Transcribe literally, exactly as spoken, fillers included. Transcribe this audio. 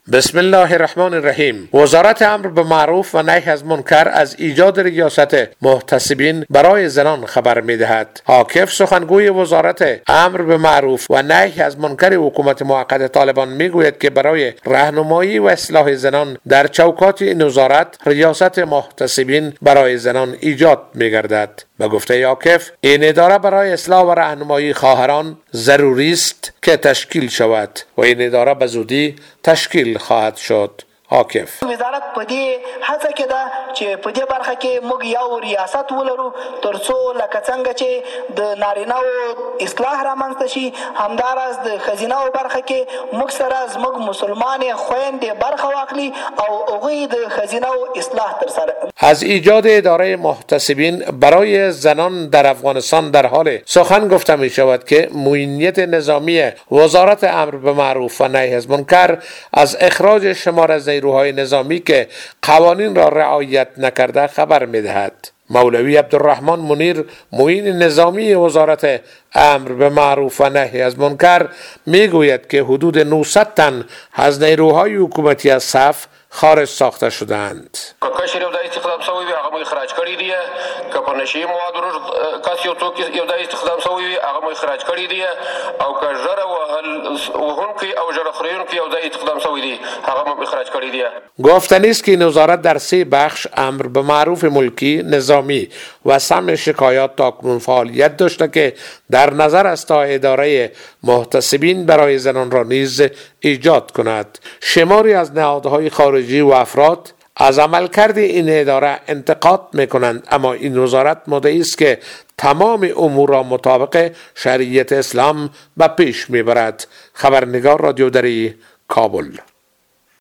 بسم الله الرحمن الرحیم. وزارت امر به معروف و نهی از منکر از ایجاد ریاست محتسبین برای زنان خبر می‌دهد. عاکف سخنگوی وزارت امر به معروف و نهی از منکر حکومت موقت طالبان میگوید که برای راهنمایی و اصلاح زنان در چوکات این وزارت ریاست محتسبین برای زنان ایجاد می‌گردد. به گفته عاکف، این اداره برای اصلاح و راهنمایی خواهران ضروری است که تشکیل شود و این اداره به زودی تشکیل خواهد شد. عاکف وزارت په دې هڅه کې ده چې په دې برخه کې موږ یو ریاست ولرو ترڅو لکه څنګه چې د نارینه او اصلاح رامنځته شي، همداراز د ښځینه او برخه کې موږ سره زموږ مسلمانې خویندې برخه واخلي او هغوی د ښځینه او اصلاح ترسره. از ایجاد اداره محتسبین برای زنان در افغانستان در حال سخن گفته می شود که معینیت نظامی وزارت امر به معروف و نهی از منکر از اخراج شمار از نیروهای نظامی که قوانین را رعایت نکرده خبر می‌دهد. مولوی عبدالرحمن منیر معین نظامی وزارت امر به معروف و نهی از منکر میگوید که حدود نهصد تن از نیروهای حکومتی از صف خارج ساخته شدند. کشر یو د استخدام شوی هغه مو اخراج کړی دی، که په نشي موادو کس یو څوک یو د استخدام شوی هغه مو اخراج کړی دی، او که ژره وهونکی او ژره خورونکی یو د استخدام شوی دی هغه مو اخراج کړی دی. گفتنی است که این وزارت در سه بخش امر به معروف ملکی، نظامی و سمع شکایات تاکنون فعالیت داشته که در نظر است تا اداره محتسبین برای زنان را نیز ایجاد کند. شماری از نهادهای خارجی و افراد از عملکرد این اداره انتقاد میکنند، اما این وزارت مدعی است که تمام امور را مطابق شریعت اسلام به پیش میبرد. خبرنگار رادیو دری، کابل.